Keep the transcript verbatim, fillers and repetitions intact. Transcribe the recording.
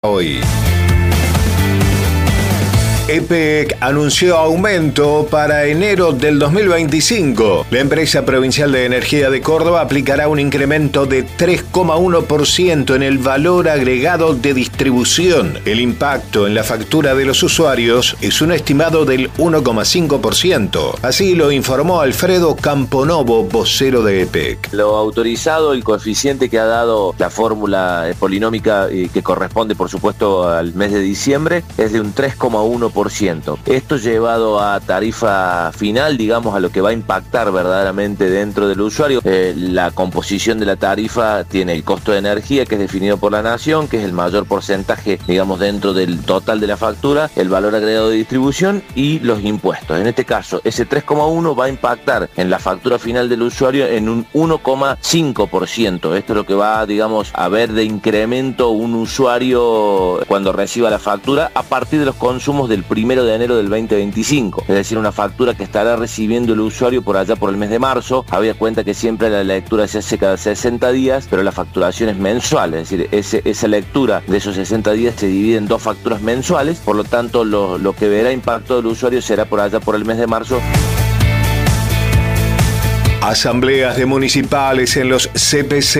Hoy. EPEC anunció aumento para enero del dos mil veinticinco. La empresa provincial de energía de Córdoba aplicará un incremento de tres coma uno por ciento en el valor agregado de distribución. El impacto en la factura de los usuarios es un estimado del uno coma cinco por ciento. Así lo informó Alfredo Camponovo, vocero de EPEC. Lo autorizado, el coeficiente que ha dado la fórmula polinómica y que corresponde, por supuesto, al mes de diciembre, es de un tres coma uno por ciento. Esto llevado a tarifa final, digamos, a lo que va a impactar verdaderamente dentro del usuario. Eh, la composición de la tarifa tiene el costo de energía, que es definido por la Nación, que es el mayor porcentaje, digamos, dentro del total de la factura, el valor agregado de distribución y los impuestos. En este caso, ese tres coma uno va a impactar en la factura final del usuario en un uno coma cinco por ciento. Esto es lo que va, digamos, a ver de incremento un usuario cuando reciba la factura a partir de los consumos del primero de enero del veinte veinticinco, es decir, una factura que estará recibiendo el usuario por allá por el mes de marzo. Había cuenta que siempre la lectura se hace cada sesenta días, pero la facturación es mensual, es decir, ese, esa lectura de esos sesenta días se divide en dos facturas mensuales, por lo tanto lo, lo que verá impacto del usuario será por allá por el mes de marzo. Asambleas de municipales en los C P C